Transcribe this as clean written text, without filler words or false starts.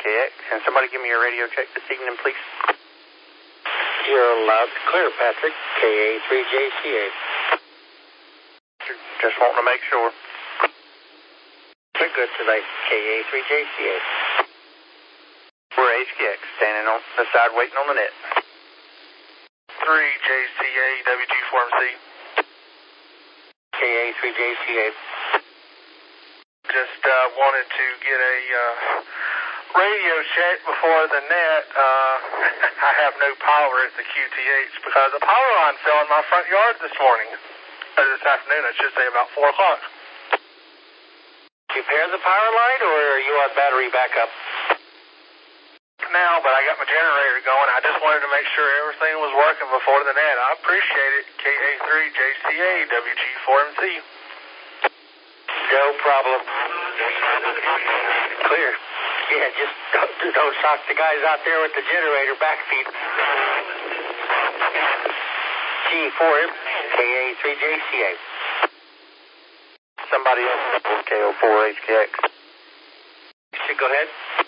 4HKX. And somebody give me your radio check this evening, please. You're loud and clear, Patrick. KA3JCA. Just wanting to make sure. We're good tonight. KA3JCA. We're HKX, standing on the side waiting on the net. 3JCA, WG4MC. KA3JCA. Just wanted to get a radio check before the net. I have no power at the QTH because the power line fell in my front yard this morning. This afternoon, I should say about 4 o'clock. You repair the power line, or are you on battery backup? Now, but I got my generator going. I just wanted to make sure everything was working before the net. I appreciate it. KA3JCA, WG4MC. No problem. Clear. Yeah, just don't shock the guys out there with the generator backfeed. G4M, KA3JCA. Somebody else, KO4HKX. Go ahead.